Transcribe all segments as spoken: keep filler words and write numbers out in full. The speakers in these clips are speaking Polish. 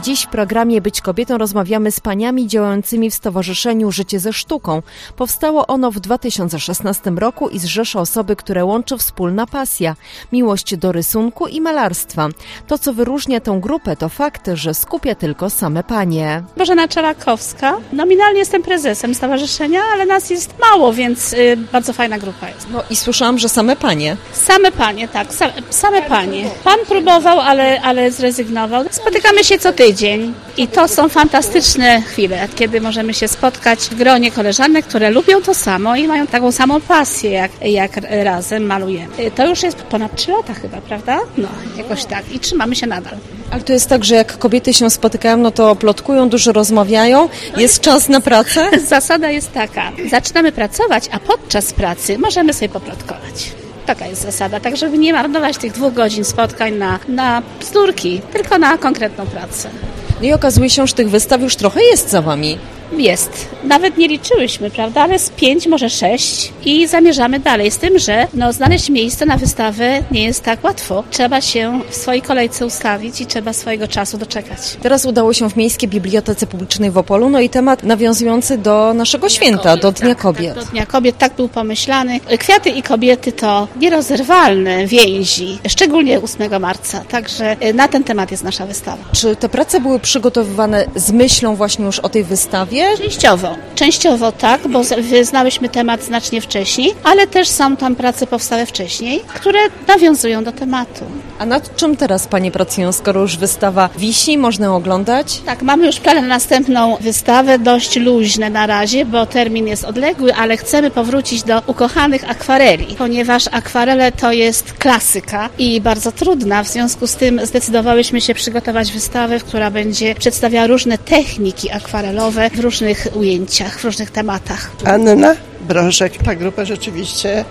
Dziś w programie Być Kobietą rozmawiamy z paniami działającymi w Stowarzyszeniu Życie ze Sztuką. Powstało ono w dwa tysiące szesnastym roku i zrzesza osoby, które łączy wspólna pasja, miłość do rysunku i malarstwa. To, co wyróżnia tę grupę, to fakt, że skupia tylko same panie. Bożena Czelakowska. Nominalnie jestem prezesem stowarzyszenia, ale nas jest mało, więc y, bardzo fajna grupa jest. No i słyszałam, że same panie. Same panie, tak, same, same panie. Pan próbował, ale, ale zrezygnował. Spotykamy się co tydzień i to są fantastyczne chwile, kiedy możemy się spotkać w gronie koleżanek, które lubią to samo i mają taką samą pasję, jak, jak razem malujemy. To już jest ponad trzy lata chyba, prawda? No, jakoś tak i trzymamy się nadal. Ale to jest tak, że jak kobiety się spotykają, no to plotkują, dużo rozmawiają, jest czas na pracę? Zasada jest taka, zaczynamy pracować, a podczas pracy możemy sobie poplotkować. Taka jest zasada, tak żeby nie marnować tych dwóch godzin spotkań na, na bzdurki, tylko na konkretną pracę. I okazuje się, że tych wystaw już trochę jest za wami. Jest. Nawet nie liczyłyśmy, prawda, ale z pięć, może sześć i zamierzamy dalej. Z tym, że no, znaleźć miejsce na wystawę nie jest tak łatwo. Trzeba się w swojej kolejce ustawić i trzeba swojego czasu doczekać. Teraz udało się w Miejskiej Bibliotece Publicznej w Opolu, no i temat nawiązujący do naszego święta, do Dnia Kobiet. Tak, do Dnia Kobiet, tak był pomyślany. Kwiaty i kobiety to nierozerwalne więzi, szczególnie ósmego marca, także na ten temat jest nasza wystawa. Czy te prace były przygotowywane z myślą właśnie już o tej wystawie? Częściowo. Częściowo tak, bo znałyśmy temat znacznie wcześniej, ale też są tam prace powstałe wcześniej, które nawiązują do tematu. A nad czym teraz panie pracują, skoro już wystawa wisi, można ją oglądać? Tak, mamy już plan na następną wystawę, dość luźne na razie, bo termin jest odległy, ale chcemy powrócić do ukochanych akwareli, ponieważ akwarele to jest klasyka i bardzo trudna, w związku z tym zdecydowałyśmy się przygotować wystawę, która będzie przedstawiała różne techniki akwarelowe w różnych ujęciach, w różnych tematach. Anna Brożek. Ta grupa rzeczywiście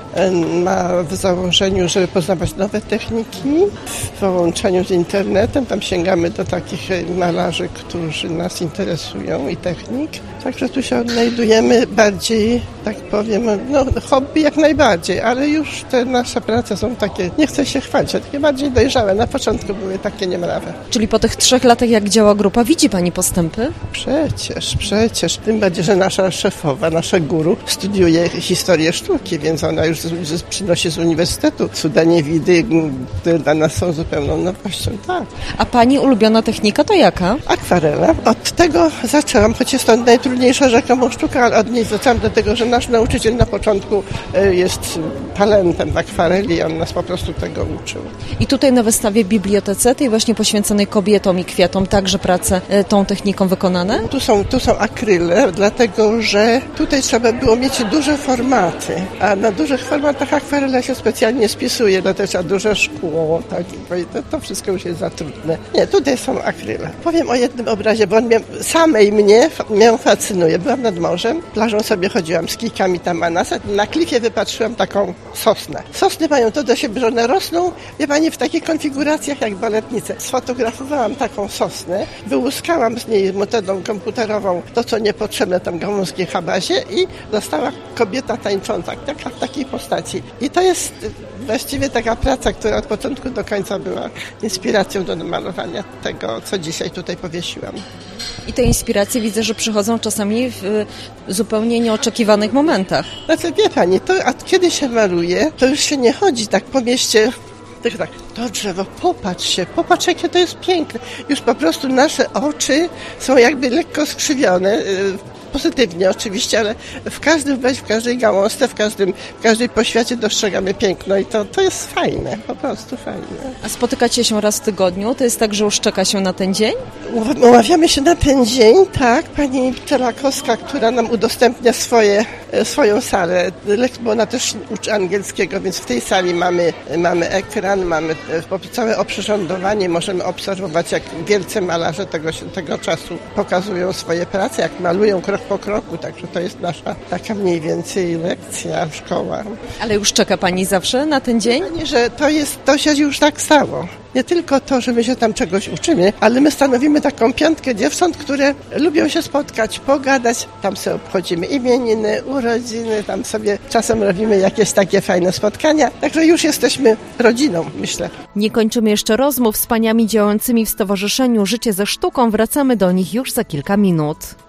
ma w założeniu, żeby poznawać nowe techniki w połączeniu z internetem. Tam sięgamy do takich malarzy, którzy nas interesują i technik. Także tu się odnajdujemy bardziej, tak powiem, no hobby jak najbardziej, ale już te nasze prace są takie, nie chcę się chwalić, ale takie bardziej dojrzałe. Na początku były takie niemrawe. Czyli po tych trzech latach, jak działa grupa, widzi pani postępy? Przecież, przecież. Tym bardziej, że nasza szefowa, nasza guru studiuje historię sztuki, więc ona już z, z, przynosi z uniwersytetu cuda niewidy, które dla nas są zupełną nowością. Tak. A pani ulubiona technika to jaka? Akwarela. Od tego zaczęłam, choć jest to najtrudniejsza rzekomo sztuka, ale od niej zaczęłam dlatego, że nasz nauczyciel na początku jest talentem w akwareli i on nas po prostu tego uczył. I tutaj na wystawie w bibliotece, tej właśnie poświęconej kobietom i kwiatom, także prace tą techniką wykonane? Tu są, tu są akryle, dlatego, że tutaj trzeba było mieć duże formaty, a na dużych formatach akwarela się specjalnie spisuje, dlatego trzeba duże szkło, tak, i to, to wszystko już jest za trudne. Nie, tutaj są akryle. Powiem o jednym obrazie, bo on mnie, samej mnie, mnie fascynuje. Byłam nad morzem, plażą sobie chodziłam z kijkami tam, a na, na klifie wypatrzyłam taką sosnę. Sosny mają to do siebie, że one rosną, wie pani, w takich konfiguracjach jak baletnice. Sfotografowałam taką sosnę, wyłuskałam z niej metodą komputerową to, co niepotrzebne tam gałązki habazie i została kobieta tańcząca, taka w takiej postaci. I to jest właściwie taka praca, która od początku do końca była inspiracją do malowania tego, co dzisiaj tutaj powiesiłam. I te inspiracje widzę, że przychodzą czasami w zupełnie nieoczekiwanych momentach. Znaczy, wie pani, to, a kiedy się maluje, to już się nie chodzi tak po mieście, tak, tak, to drzewo, popatrz się, popatrz jakie to jest piękne. Już po prostu nasze oczy są jakby lekko skrzywione, pozytywnie oczywiście, ale w każdym weź, w każdej gałązce, w każdym, w każdej poświacie dostrzegamy piękno i to, to jest fajne, po prostu fajne. A spotykacie się raz w tygodniu? To jest tak, że już czeka się na ten dzień? Umawiamy się na ten dzień, tak. Pani Czelakowska, która nam udostępnia swoje, swoją salę, bo ona też uczy angielskiego, więc w tej sali mamy, mamy ekran, mamy całe oprzyrządowanie, możemy obserwować, jak wielcy malarze tego, tego czasu pokazują swoje prace, jak malują krok po kroku, także to jest nasza taka mniej więcej lekcja, szkoła. Ale już czeka pani zawsze na ten dzień? Pani, że to jest, to się już tak stało. nie tylko to, że my się tam czegoś uczymy, ale my stanowimy taką piątkę dziewcząt, które lubią się spotkać, pogadać. Tam sobie obchodzimy imieniny, urodziny, tam sobie czasem robimy jakieś takie fajne spotkania. Także już jesteśmy rodziną, myślę. Nie kończymy jeszcze rozmów z paniami działającymi w Stowarzyszeniu Życie ze Sztuką. Wracamy do nich już za kilka minut.